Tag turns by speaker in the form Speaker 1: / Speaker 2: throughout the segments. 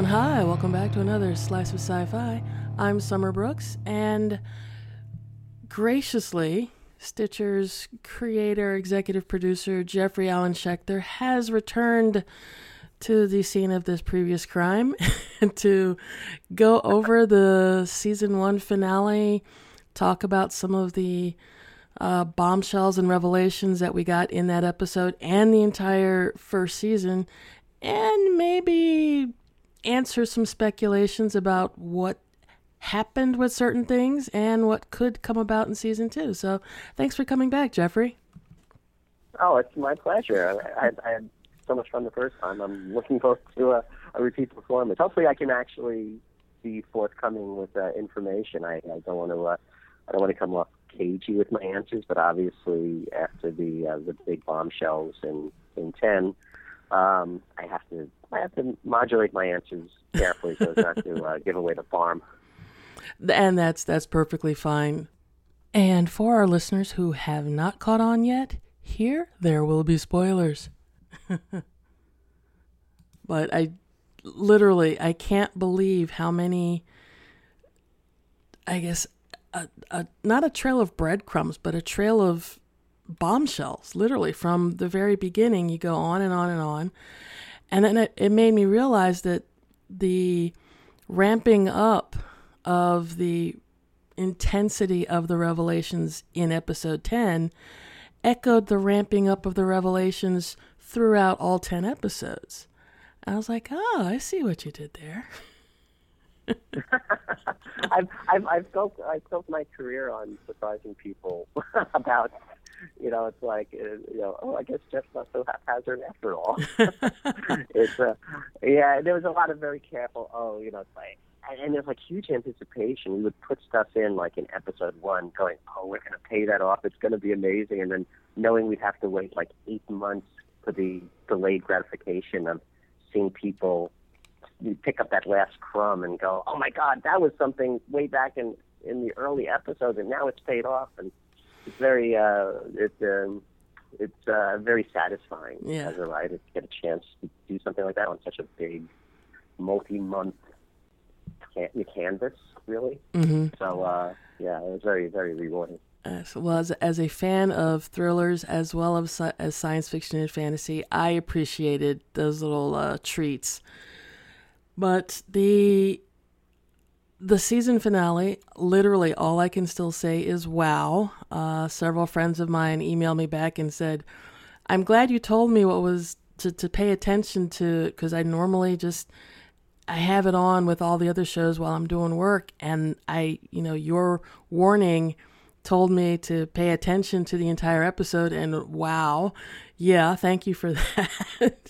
Speaker 1: hi, welcome back to another Slice of Sci-Fi. I'm Summer Brooks, and graciously, Stitcher's creator, executive producer, Jeffrey Allen Schechter, has returned to the scene of this previous crime to go over the season 1 finale, talk about some of the bombshells and revelations that we got in that episode and the entire first season, and maybe answer some speculations about what happened with certain things and what could come about in season 2. So thanks for coming back, Jeffrey.
Speaker 2: Oh, it's my pleasure. I had so much fun the first time. I'm looking forward to a repeat performance. Hopefully I can actually be forthcoming with information. I don't want to come off cagey with my answers, but obviously after the big bombshells in 10, I have to modulate my answers carefully so as not to give away the farm.
Speaker 1: And that's perfectly fine. And for our listeners who have not caught on yet, there will be spoilers. But I can't believe how many, I guess, not a trail of breadcrumbs, but a trail of bombshells, literally. From the very beginning, you go on and on and on. And then it made me realize that the ramping up of the intensity of the revelations in episode 10 echoed the ramping up of the revelations throughout all 10 episodes. I was like, oh, I see what you did there.
Speaker 2: I've built my career on surprising people about, it's like, I guess Jeff's not so haphazard after all. There was a lot of very careful, it's like, and there's like huge anticipation. We would put stuff in like in episode 1 going, we're going to pay that off. It's going to be amazing. And then knowing we'd have to wait like 8 months for the delayed gratification of seeing people pick up that last crumb and go, oh my God, that was something way back in the early episodes, and now it's paid off. And it's very, very satisfying as a writer to get a chance to do something like that on such a big, multi-month canvas, really. Mm-hmm. So, it was very, very rewarding.
Speaker 1: Well, as a fan of thrillers as well as science fiction and fantasy, I appreciated those little treats. But the season finale, literally all I can still say is wow. Several friends of mine emailed me back and said, I'm glad you told me what was to pay attention to, because I normally I have it on with all the other shows while I'm doing work, and your warning told me to pay attention to the entire episode, and wow. Yeah, thank you for that.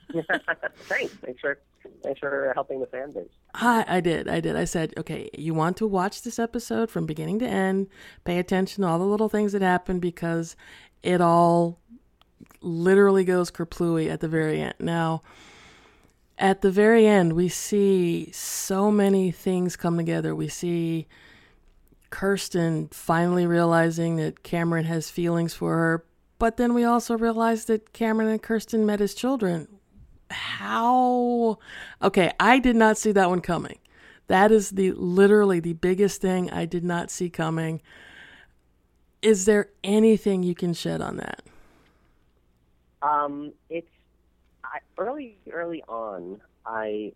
Speaker 2: Thanks for helping the fan base.
Speaker 1: I did. I said, okay, you want to watch this episode from beginning to end, pay attention to all the little things that happen, because it all literally goes kerplooey at the very end. Now, at the very end, we see so many things come together. We see Kirsten finally realizing that Cameron has feelings for her, but then we also realize that Cameron and Kirsten met as children. How? Okay, I did not see that one coming. That is literally the biggest thing I did not see coming. Is there anything you can shed on that?
Speaker 2: It's early on. I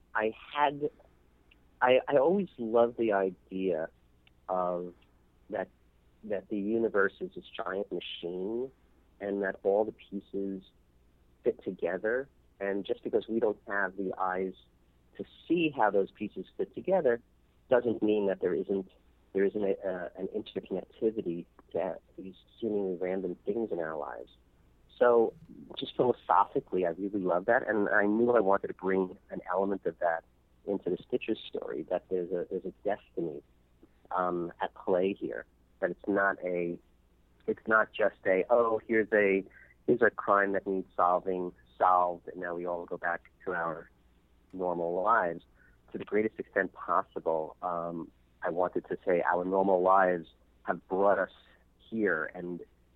Speaker 2: always loved the idea of that the universe is this giant machine, and that all the pieces fit together. And just because we don't have the eyes to see how those pieces fit together, doesn't mean that there isn't an interconnectivity to these seemingly random things in our lives. So, just philosophically, I really love that, and I knew I wanted to bring an element of that into the Stitcher story. That there's a destiny at play here. That it's not just here's a crime that needs solved, and now we all go back to our normal lives. To the greatest extent possible, I wanted to say our normal lives have brought us here, and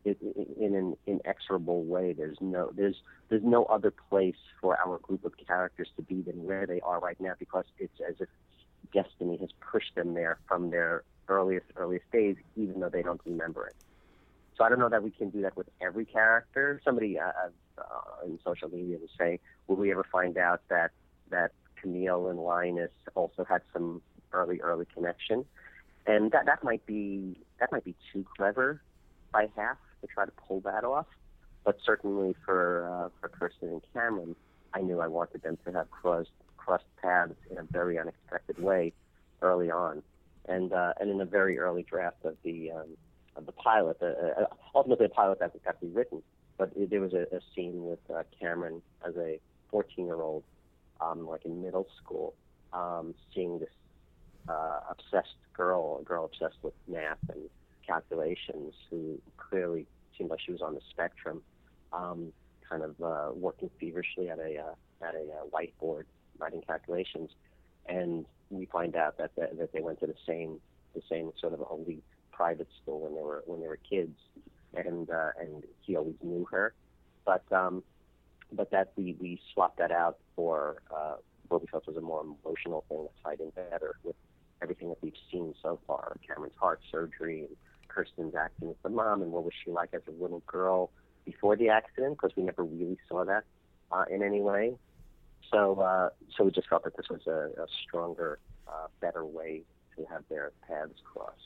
Speaker 2: in an inexorable way. There's no other place for our group of characters to be than where they are right now, because it's as if destiny has pushed them there from their earliest days, even though they don't remember it. So I don't know that we can do that with every character. Somebody in social media was saying, will we ever find out that Camille and Linus also had some early connection? And that might be too clever by half to try to pull that off. But certainly for Kirsten and Cameron, I knew I wanted them to have crossed paths in a very unexpected way early on, and in a very early draft of the pilot. Ultimately, the pilot that got to be written, but there was a scene with Cameron as a 14-year-old, like in middle school, seeing this obsessed girl, a girl obsessed with math and calculations, who clearly seemed like she was on the spectrum, kind of working feverishly at a whiteboard writing calculations, and we find out that they went to the same sort of elite private school when they were kids, and he always knew her, but that we swapped that out for what we felt was a more emotional thing that tied in better with everything that we've seen so far: Cameron's heart surgery, and Kirsten's acting as the mom, and what was she like as a little girl before the accident, because we never really saw that in any way. So we just felt that this was a stronger, better way to have their paths crossed.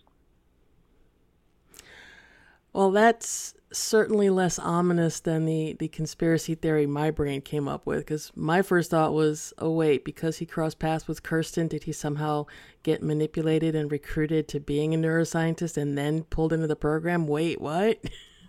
Speaker 1: Well, that's certainly less ominous than the conspiracy theory my brain came up with, because my first thought was, oh, wait, because he crossed paths with Kirsten, did he somehow get manipulated and recruited to being a neuroscientist and then pulled into the program? Wait, what?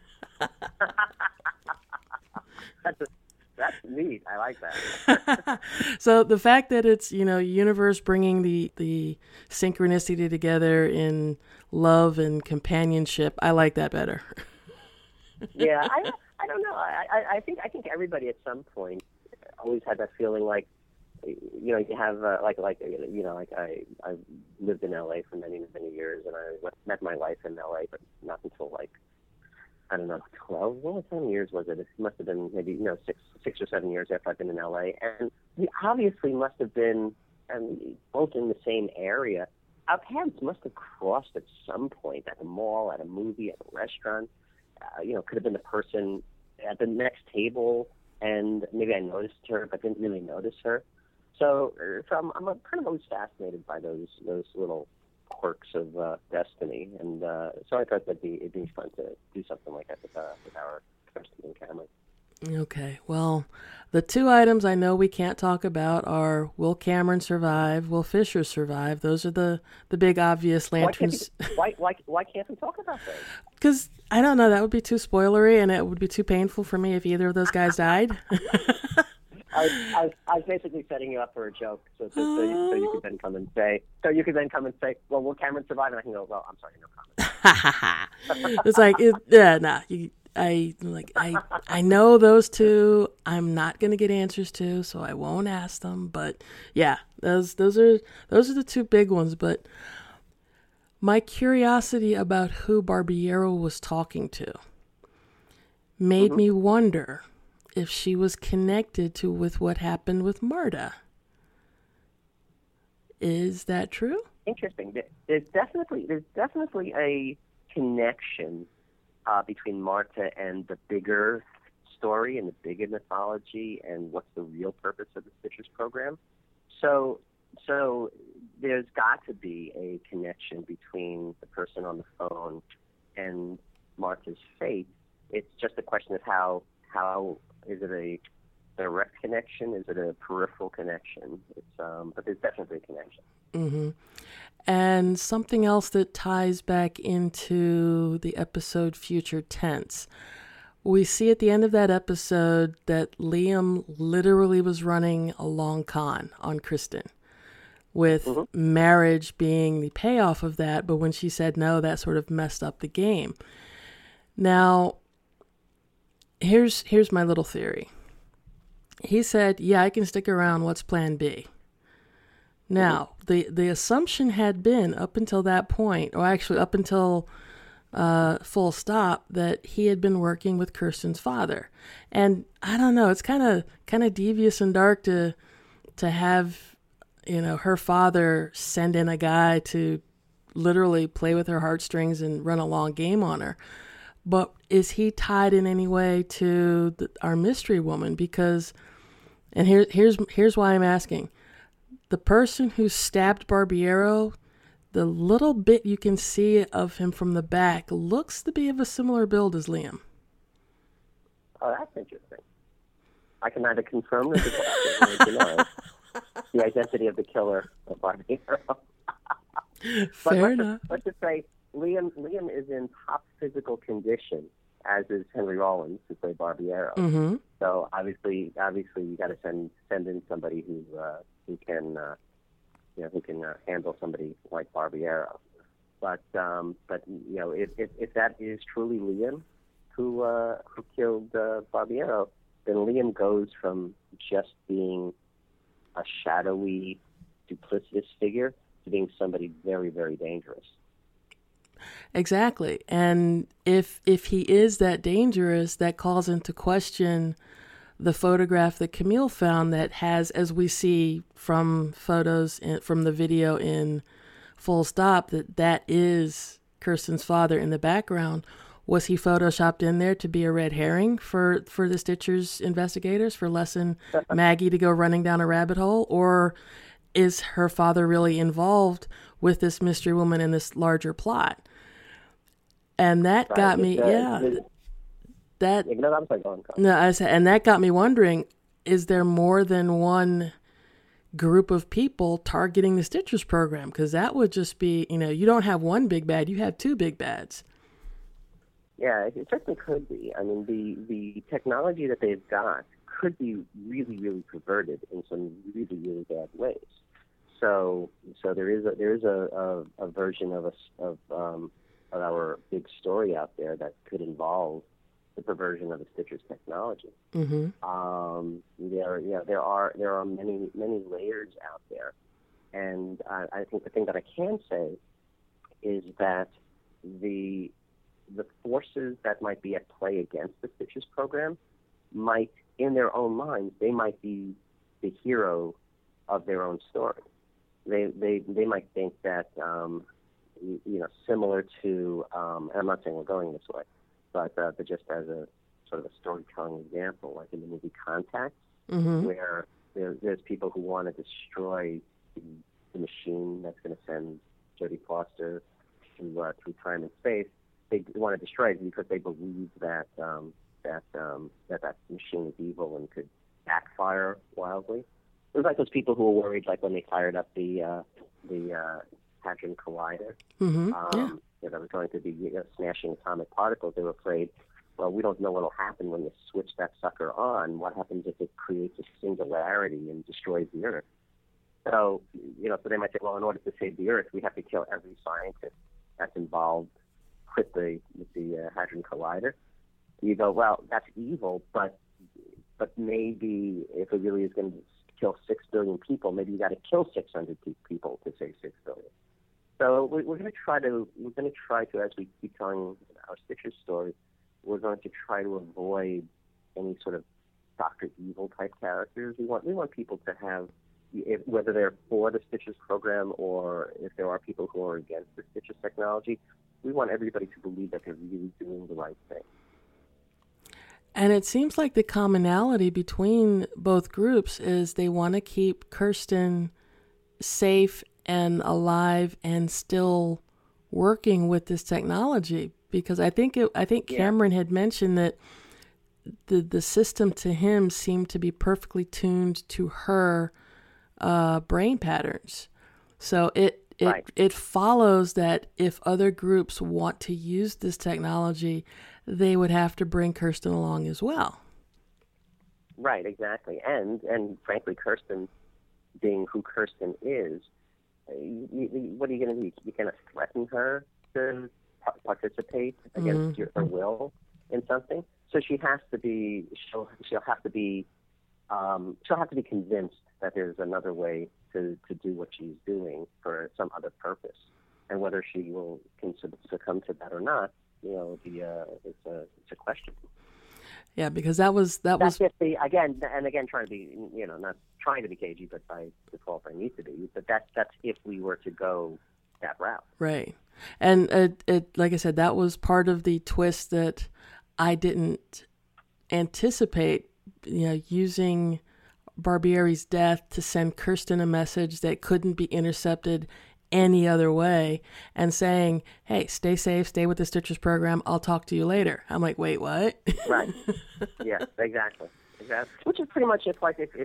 Speaker 2: That's neat. I like that.
Speaker 1: So the fact that it's, universe bringing the synchronicity together in love and companionship, I like that better.
Speaker 2: Yeah, I don't know. I think everybody at some point always had that feeling like, you have I lived in LA for many years, and I met my wife in LA, but not until I don't know, 12, how many years was it? It must have been maybe, 6 or 7 years after I've been in LA. And we obviously must have been both in the same area. Our paths must have crossed at some point, at a mall, at a movie, at a restaurant. Could have been the person at the next table, and maybe I noticed her, but didn't really notice her. So I'm kind of always fascinated by those little quirks of destiny, and so I thought it'd be fun to do something like that with our Kirsten and Cameron.
Speaker 1: Okay, well, the two items I know we can't talk about are, will Cameron survive? Will Fisher survive? Those are the big obvious lanterns.
Speaker 2: Why can't we talk about those?
Speaker 1: Because I don't know, that would be too spoilery, and it would be too painful for me if either of those guys died.
Speaker 2: I was basically setting you up for a joke, so you could then come and say, well, will Cameron survive? And I can go, well, I'm sorry, no comment.
Speaker 1: It's like, I know those two. I'm not going to get answers to, so I won't ask them. But yeah, those are the two big ones. But my curiosity about who Barbiero was talking to made me wonder if she was connected with what happened with Marta. Is that true?
Speaker 2: Interesting. There's definitely a connection between Marta and the bigger story and the bigger mythology and what's the real purpose of the Citrus program. So there's got to be a connection between the person on the phone and Marta's fate. It's just a question of how is it a direct connection? Is it a peripheral connection? But there's definitely a connection.
Speaker 1: Mm-hmm. And something else that ties back into the episode Future Tense. We see at the end of that episode that Liam literally was running a long con on Kristen, with marriage being the payoff of that. But when she said no, that sort of messed up the game. Now, here's my little theory. He said, yeah, I can stick around. What's plan B? Now, the assumption had been up until that point, or actually up until Full Stop, that he had been working with Kirsten's father. And I don't know, it's kind of devious and dark to have, her father send in a guy to literally play with her heartstrings and run a long game on her. But is he tied in any way to our mystery woman? Because, and here's why I'm asking. The person who stabbed Barbiero, the little bit you can see of him from the back looks to be of a similar build as Liam.
Speaker 2: Oh, that's interesting. I can neither confirm nor deny the identity of the killer of Barbiero.
Speaker 1: Fair enough.
Speaker 2: Let's just say Liam is in top physical condition, as is Henry Rollins, who played Barbiero.
Speaker 1: Mm-hmm.
Speaker 2: So obviously, you got to send in somebody who can handle somebody like Barbiero. But if that is truly Liam who killed Barbiero, then Liam goes from just being a shadowy, duplicitous figure to being somebody very, very dangerous.
Speaker 1: Exactly. And if he is that dangerous, that calls into question the photograph that Camille found that has, as we see from photos from the video in Full Stop, that is Kirsten's father in the background. Was he photoshopped in there to be a red herring for the Stitcher's investigators, for Les and Maggie to go running down a rabbit hole? Or is her father really involved with this mystery woman in this larger plot? And that got me, and that got me wondering, is there more than one group of people targeting the Stitchers program? Because that would just be, you don't have one big bad, you have two big bads.
Speaker 2: Yeah, it certainly could be. I mean, the technology that they've got could be really, really perverted in some really, really bad ways. So there is a version of our big story out there that could involve the perversion of the Stitcher's technology.
Speaker 1: Mm-hmm.
Speaker 2: There are many layers out there, and I think the thing that I can say is that the forces that might be at play against the Stitcher's program might, in their own minds, they might be the hero of their own story. They might think that similar to, and I'm not saying we're going this way, but just as a sort of a storytelling example, like in the movie Contact,
Speaker 1: mm-hmm.
Speaker 2: where there's people who want to destroy the machine that's going to send Jodie Foster through time and space. They want to destroy it because they believe that that machine is evil and could backfire wildly. It was like those people who were worried, like when they fired up the Hadron Collider,
Speaker 1: mm-hmm.
Speaker 2: that was going to be smashing atomic particles. They were afraid, well, we don't know what will happen when you switch that sucker on. What happens if it creates a singularity and destroys the Earth? So, so they might say, well, in order to save the Earth, we have to kill every scientist that's involved with the Hadron Collider. You go, well, that's evil, but maybe if it really is going to kill 6 billion people, maybe you got to kill 600 people to save 6 billion. So we're going to try to, as we keep telling our Stitcher story, we're going to try to avoid any sort of Dr. Evil type characters. We want people to have, whether they're for the Stitchers program or if there are people who are against the Stitchers technology, we want everybody to believe that they're really doing the right thing.
Speaker 1: And it seems like the commonality between both groups is they want to keep Kirsten safe and alive and still working with this technology. Because I think Cameron had mentioned that the system to him seemed to be perfectly tuned to her brain patterns. So it follows that if other groups want to use this technology, they would have to bring Kirsten along as well.
Speaker 2: Right, exactly. And frankly, Kirsten, being who Kirsten is, what are you going to do? You're going to threaten her to participate against her will in something? So she has to be. She'll have to be convinced that there's another way to do what she's doing for some other purpose. and whether she can succumb to that or not, it's a question.
Speaker 1: Yeah, because that was
Speaker 2: That's just again trying to be, not trying to be cagey, but by default I need to be. But that's if we were to go that route.
Speaker 1: Right. And it like I said, that was part of the twist that I didn't anticipate, using Barbieri's death to send Kirsten a message that couldn't be intercepted any other way, and saying, hey, stay safe, stay with the Stitchers program, I'll talk to you later. I'm like, wait, what?
Speaker 2: Right. Yeah, exactly. Which is pretty much if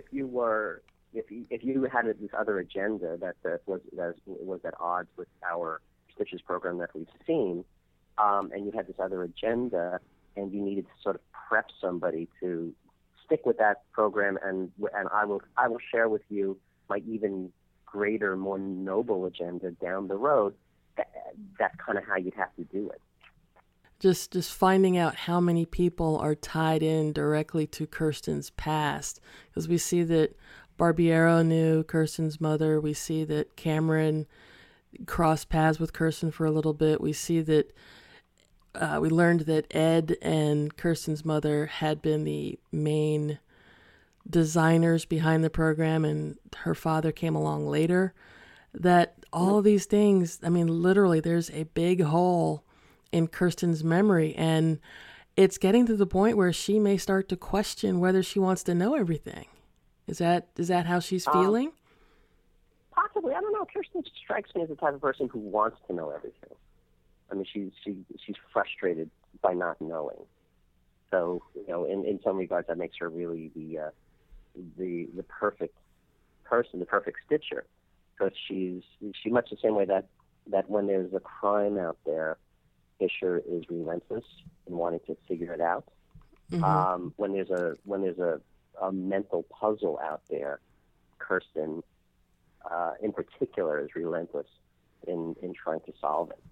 Speaker 2: you had this other agenda that was at odds with our Stitchers program that we've seen, and you had this other agenda, and you needed to sort of prep somebody to stick with that program, and I will share with you my even greater, more noble agenda down the road. That's kind of how you'd have to do it.
Speaker 1: Just finding out how many people are tied in directly to Kirsten's past, because we see that Barbiero knew Kirsten's mother. We see that Cameron crossed paths with Kirsten for a little bit. We see that we learned that Ed and Kirsten's mother had been the main designers behind the program, and her father came along later. That all of these things, I mean, literally, there's a big hole in Kirsten's memory, and it's getting to the point where she may start to question whether she wants to know everything. Is that how she's feeling?
Speaker 2: Possibly. I don't know. Kirsten strikes me as the type of person who wants to know everything. I mean, she's frustrated by not knowing. So, in some regards, that makes her really the perfect person, the perfect Stitcher, because she's much the same way that when there's a crime out there, Fisher is relentless in wanting to figure it out. Mm-hmm. When there's a mental puzzle out there, Kirsten, in particular, is relentless in trying to solve it.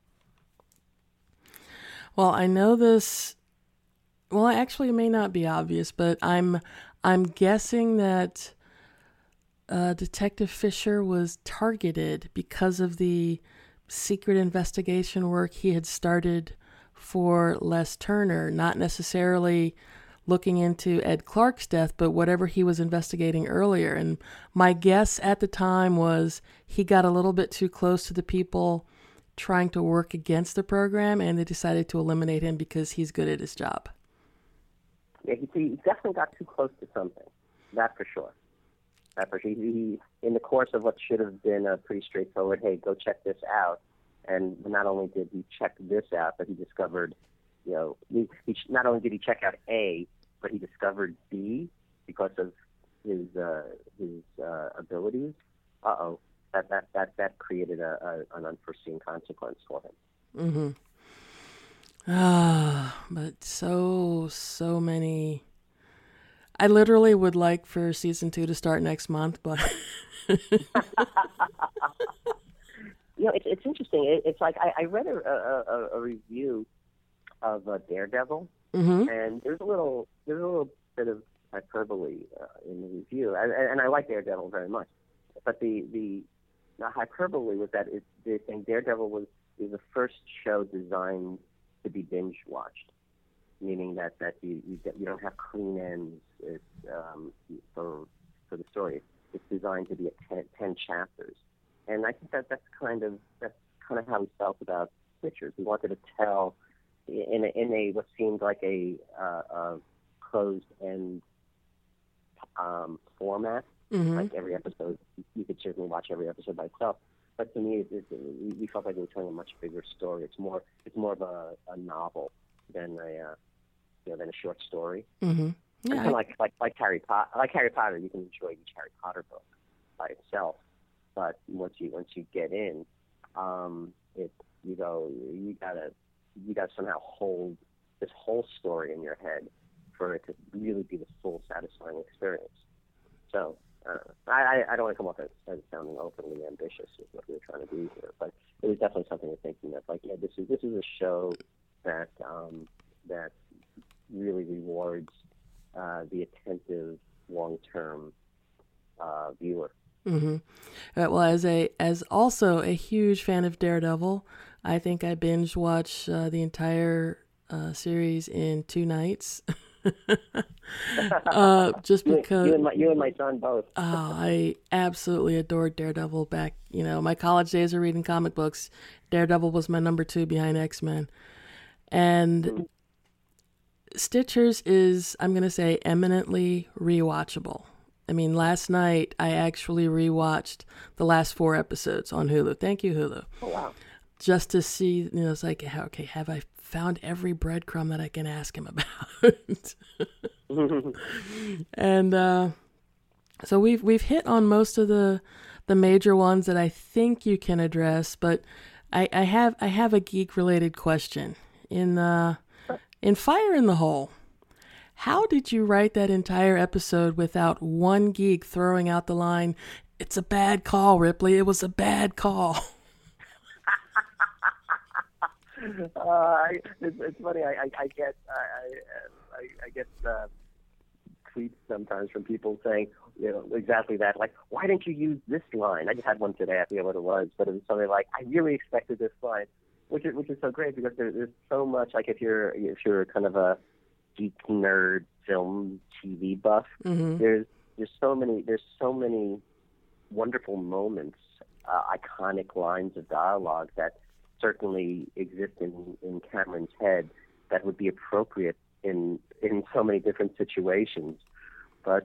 Speaker 1: Well, I know this. Well, actually, it may not be obvious, but I'm guessing that Detective Fisher was targeted because of the secret investigation work he had started for Les Turner, not necessarily looking into Ed Clark's death, but whatever he was investigating earlier. And my guess at the time was he got a little bit too close to the people trying to work against the program, and they decided to eliminate him because he's good at his job.
Speaker 2: Yeah, he definitely got too close to something. That for sure. He, in the course of what should have been a pretty straightforward, hey, go check this out, and not only did he check this out, but he discovered, not only did he check out A, but he discovered B because of his abilities. That created an unforeseen consequence for him.
Speaker 1: Mm-hmm. But so many. I literally would like for season 2 to start next month, but
Speaker 2: it's interesting. It's like I read a review of Daredevil, mm-hmm. and there's a little bit of hyperbole in the review, and I like Daredevil very much, but the hyperbole was that they think Daredevil is the first show designed to be binge watched, meaning that you don't have clean ends for the story. It's designed to be 10 chapters, and I think that's kind of how we felt about Stitchers. We wanted to tell in a what seemed like a closed end format. Mm-hmm. Like every episode, you could certainly watch every episode by itself. But to me, we felt like we were telling a much bigger story. It's more of a novel than a short story. Mm-hmm. Yeah. Kind of like Harry Potter. Like Harry Potter, you can enjoy each Harry Potter book by itself, but once you get in, you gotta somehow hold this whole story in your head for it to really be the full satisfying experience. So I don't want to come off as sounding overly ambitious with what we were trying to do here, but it was definitely something to thinking of. Like, this is a show that really rewards the attentive long-term viewer.
Speaker 1: Mm-hmm. Well, as also a huge fan of Daredevil, I think I binge watched the entire series in 2 nights. Just because
Speaker 2: you and my son both.
Speaker 1: I absolutely adored Daredevil back. My college days of reading comic books. Daredevil was my number 2 behind X-Men. And Stitchers is, I'm going to say, eminently rewatchable. I mean, last night I actually rewatched the last 4 episodes on Hulu. Thank you, Hulu.
Speaker 2: Oh, wow.
Speaker 1: Just to see, it's like, okay, have I found every breadcrumb that I can ask him about? And so we've hit on most of the major ones that I think you can address, but I have a geek related question. In Fire in the Hole, how did you write that entire episode without one geek throwing out the line, "It's a bad call, Ripley. It was a bad call"?
Speaker 2: It's funny. I get tweets sometimes from people saying, exactly that. Like, why didn't you use this line? I just had one today. I forget what it was, but it was something like, I really expected this line, which is so great because there's so much. Like, if you're kind of a geek nerd film TV buff,
Speaker 1: Mm-hmm.
Speaker 2: there's so many wonderful moments, iconic lines of dialogue that certainly exist in Cameron's head that would be appropriate in so many different situations. But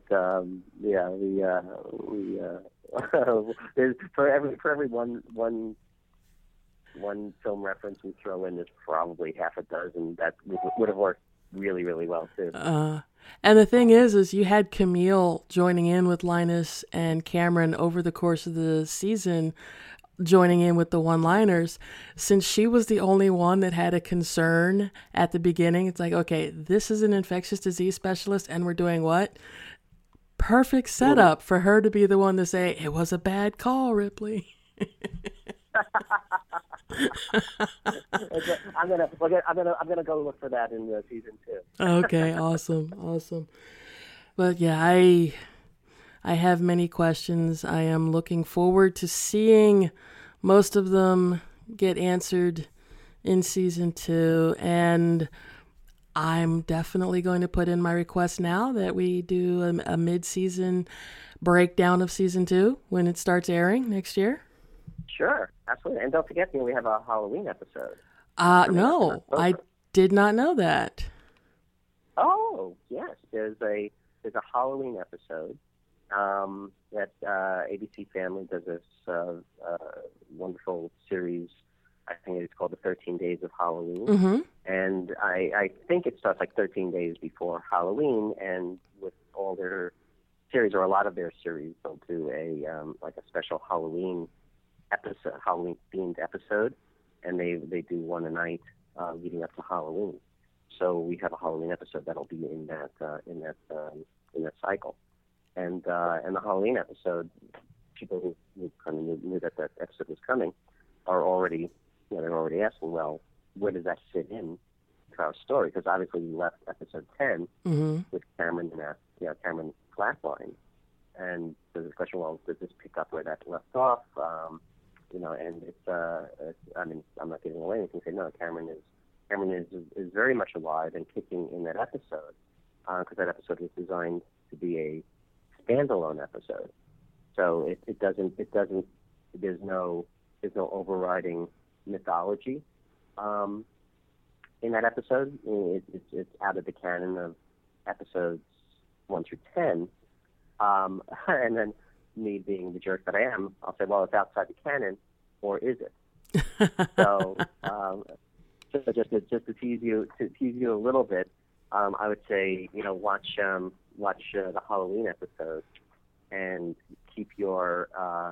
Speaker 2: there's for every one film reference we throw in, there's probably half a dozen that would have worked really, really well too.
Speaker 1: And the thing is you had Camille joining in with Linus and Cameron over the course of the season, joining in with the one-liners. Since she was the only one that had a concern at the beginning, it's like, okay, this is an infectious disease specialist and we're doing what? Perfect setup for her to be the one to say, "It was a bad call, Ripley."
Speaker 2: I'm gonna go look for that in season 2.
Speaker 1: Okay, awesome. But yeah, I have many questions. I am looking forward to seeing most of them get answered in season 2, and I'm definitely going to put in my request now that we do a mid-season breakdown of season 2 when it starts airing next year.
Speaker 2: Sure, absolutely. And don't forget, we have a Halloween episode.
Speaker 1: No, I did not know that.
Speaker 2: Oh, yes. There's a Halloween episode that ABC Family does this wonderful series. I think it's called the 13 Days of Halloween.
Speaker 1: Mm-hmm.
Speaker 2: And I think it starts like 13 days before Halloween, and with all their series, or a lot of their series, they'll do a special Halloween episode, Halloween-themed episode, and they do one a night leading up to Halloween. So we have a Halloween episode that'll be in that cycle, and the Halloween episode, people who kind of knew that episode was coming are already, they're already asking, well, where does that fit in to our story? Because obviously we left episode 10 with Cameron and Cameron flatline, and there's a question, well, does this pick up where that left off? And it's I mean, I'm not giving away anything. Say no, Cameron is very much alive and kicking in that episode, because that episode was designed to be a standalone episode. So there's no overriding mythology in that episode. It's out of the canon of episodes 1 through 10, and then me being the jerk that I am, I'll say, well, it's outside the canon, or is it? So just to tease you a little bit, I would say, watch the Halloween episode and keep your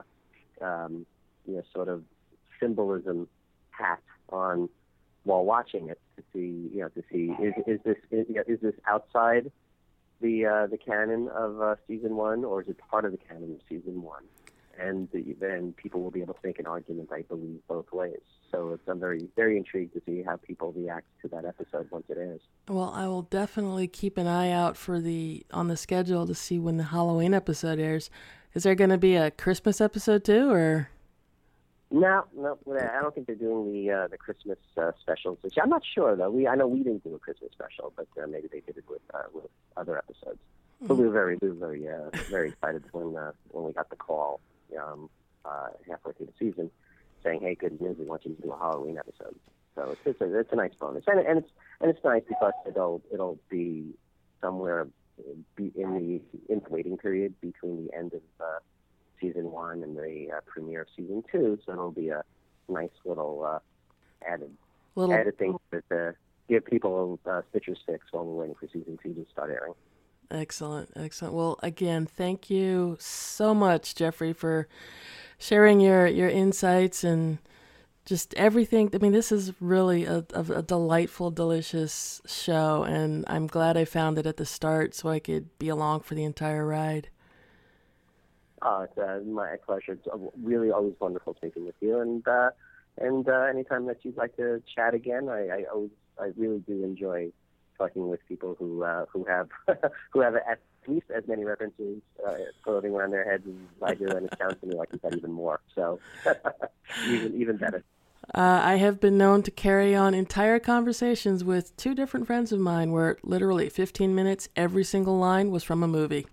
Speaker 2: sort of symbolism hat on while watching it to see is this outside the canon of season 1, or is it part of the canon of season 1? And then people will be able to make an argument, I believe, both ways. So I'm very, very intrigued to see how people react to that episode once it airs.
Speaker 1: Well, I will definitely keep an eye out on the schedule to see when the Halloween episode airs. Is there going to be a Christmas episode too, or?
Speaker 2: No, I don't think they're doing the Christmas specials this year. I'm not sure though. I know we didn't do a Christmas special, but maybe they did it with other episodes. But we were very excited when we got the call halfway through the season saying, "Hey, good news, we want you to do a Halloween episode." So it's a nice bonus, and it's nice because it'll be somewhere in the waiting period between the end of season 1 and the premiere of season 2. So it'll be a nice little added thing to give people Stitcher sticks while we're waiting for season 2 to start airing.
Speaker 1: Excellent. Well, again, thank you so much, Jeffrey, for sharing your insights and just everything. I mean, this is really a delightful, delicious show, and I'm glad I found it at the start so I could be along for the entire ride.
Speaker 2: Oh, it's my pleasure. It's really always wonderful speaking with you, and anytime that you'd like to chat again, I really do enjoy talking with people who have at least as many references floating around their heads as I do, and it sounds to me like you've got even more. So even better.
Speaker 1: I have been known to carry on entire conversations with 2 different friends of mine where literally 15 minutes, every single line was from a movie.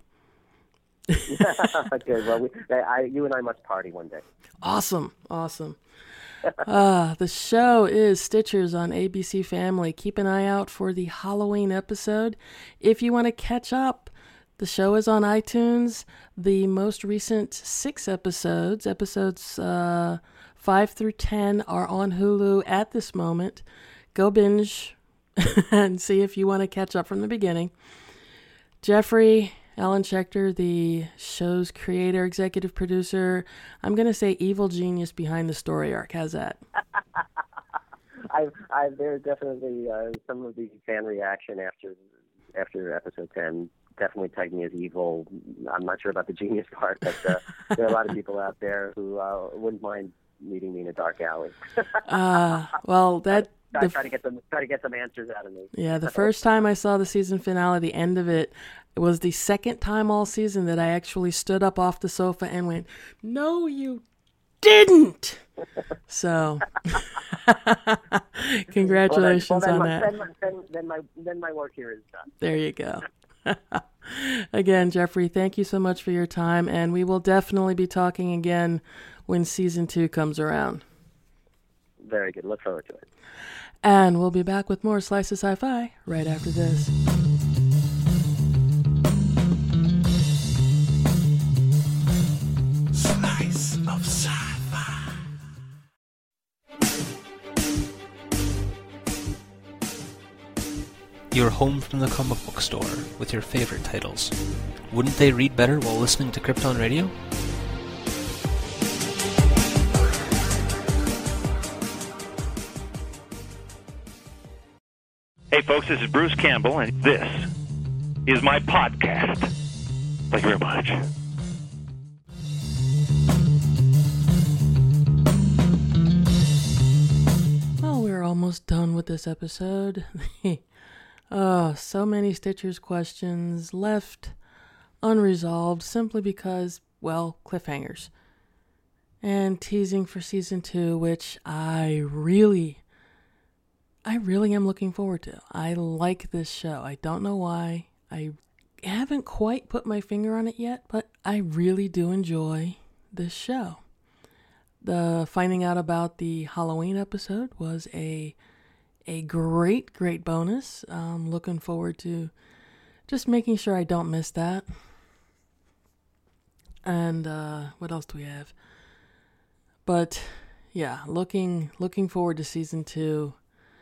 Speaker 2: Okay, well, you and I must party one day.
Speaker 1: Awesome. The show is Stitchers on ABC Family. Keep an eye out for the Halloween episode. If you want to catch up, the show is on iTunes. The most recent 6 episodes 5 through 10, are on Hulu at this moment. Go binge and see if you want to catch up from the beginning. Jeffrey, Alan Schechter, the show's creator, executive producer. I'm going to say evil genius behind the story arc. How's that?
Speaker 2: There's definitely some of the fan reaction after episode 10 definitely tagged me as evil. I'm not sure about the genius part, but there are a lot of people out there who wouldn't mind meeting me in a dark alley.
Speaker 1: Well, that...
Speaker 2: Try to get some answers out of me.
Speaker 1: Yeah, the first time I saw the season finale, the end of it, it was the second time all season that I actually stood up off the sofa and went, "No, you didn't!" So, congratulations on that.
Speaker 2: Then my work here is done.
Speaker 1: There you go. Again, Jeffrey, thank you so much for your time, and we will definitely be talking again when season 2 comes around.
Speaker 2: Very good. Look forward to it.
Speaker 1: And we'll be back with more Slice of Sci-Fi right after this.
Speaker 3: Slice of Sci-Fi. You're home from the comic book store with your favorite titles. Wouldn't they read better while listening to Krypton Radio?
Speaker 4: Hey folks, this is Bruce Campbell, and this is my podcast. Thank you very much.
Speaker 1: Well, we're almost done with this episode. Oh, so many Stitchers questions left unresolved simply because, well, cliffhangers. And teasing for season 2, which I really am looking forward to. I like this show. I don't know why. I haven't quite put my finger on it yet, but I really do enjoy this show. The finding out about the Halloween episode was a great bonus. Looking forward to just making sure I don't miss that. And what else do we have? But yeah, looking forward to season 2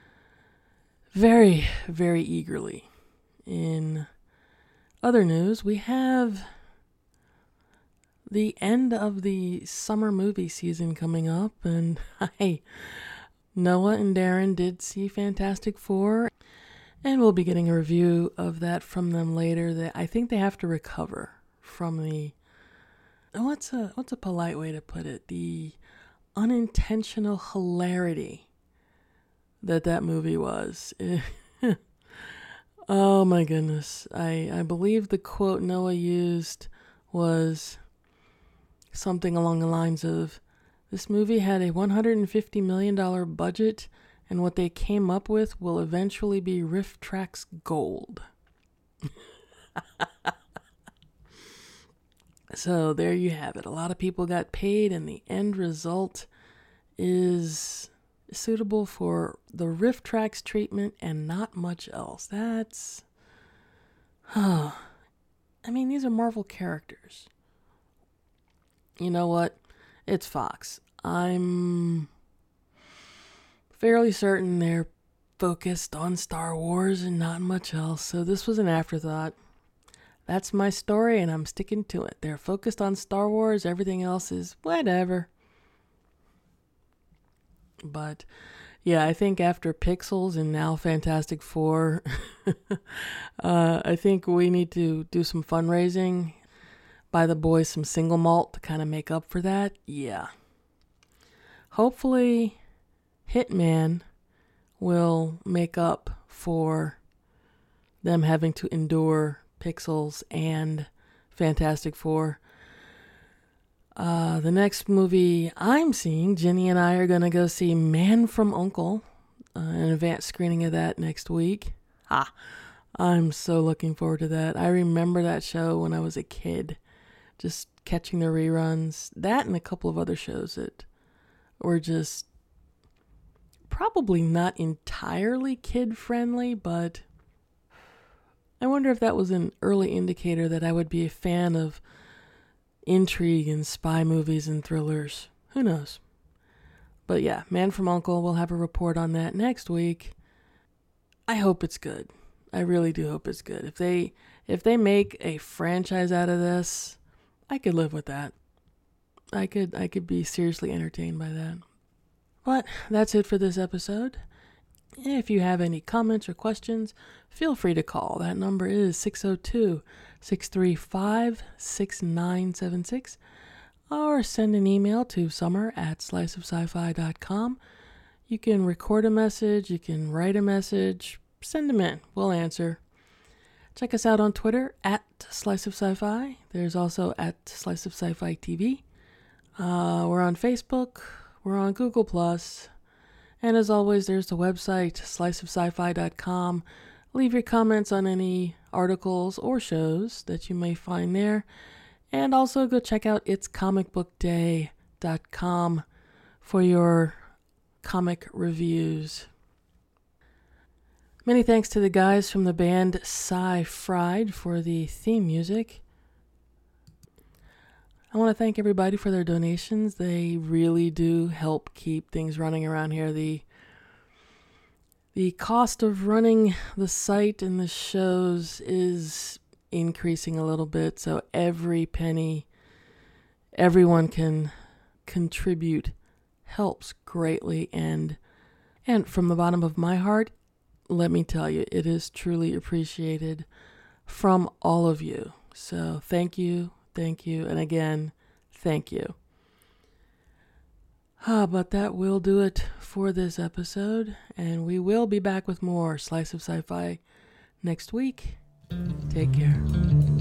Speaker 1: very, very eagerly. In other news, we have the end of the summer movie season coming up, and Noah and Darren did see Fantastic Four, and we'll be getting a review of that from them later. I think they have to recover from the what's a polite way to put it? The unintentional hilarity that movie was. Oh my goodness. I believe the quote Noah used was, something along the lines of, this movie had a $150 million budget, and what they came up with will eventually be RiffTrax gold. So there you have it. A lot of people got paid, and the end result is suitable for the RiffTrax treatment and not much else. That's... I mean, these are Marvel characters. You know what? It's Fox. I'm fairly certain they're focused on Star Wars and not much else, so this was an afterthought. That's my story, and I'm sticking to it. They're focused on Star Wars. Everything else is whatever. But, yeah, I think after Pixels and now Fantastic Four, I think we need to do some fundraising. Buy the boys some single malt to kind of make up for that. Yeah. Hopefully, Hitman will make up for them having to endure Pixels and Fantastic Four. The next movie I'm seeing, Jenny and I are going to go see Man from U.N.C.L.E., an advanced screening of that next week. I'm so looking forward to that. I remember that show when I was a kid, just catching the reruns. That and a couple of other shows that were just probably not entirely kid-friendly, but I wonder if that was an early indicator that I would be a fan of intrigue and spy movies and thrillers. Who knows? But yeah, Man from U.N.C.L.E., we'll have a report on that next week. I hope it's good. I really do hope it's good. If they make a franchise out of this, I could live with that. I could be seriously entertained by that. But that's it for this episode. If you have any comments or questions, feel free to call. That number is 602-635-6976. Or send an email to summer@sliceofsci-fi.com. You can record a message, you can write a message, send them in. We'll answer. Check us out on Twitter @SliceOfSci-Fi. There's also @SliceOfSci-Fi TV. We're on Facebook. We're on Google+. And as always, there's the website, sliceofsci-fi.com. Leave your comments on any articles or shows that you may find there. And also go check out itscomicbookday.com for your comic reviews. Many thanks to the guys from the band Sci-Fried for the theme music. I want to thank everybody for their donations. They really do help keep things running around here. The cost of running the site and the shows is increasing a little bit, so every penny everyone can contribute helps greatly, and from the bottom of my heart, let me tell you, it is truly appreciated from all of you. So thank you, and again, thank you. But that will do it for this episode, and we will be back with more Slice of Sci-Fi next week. Take care.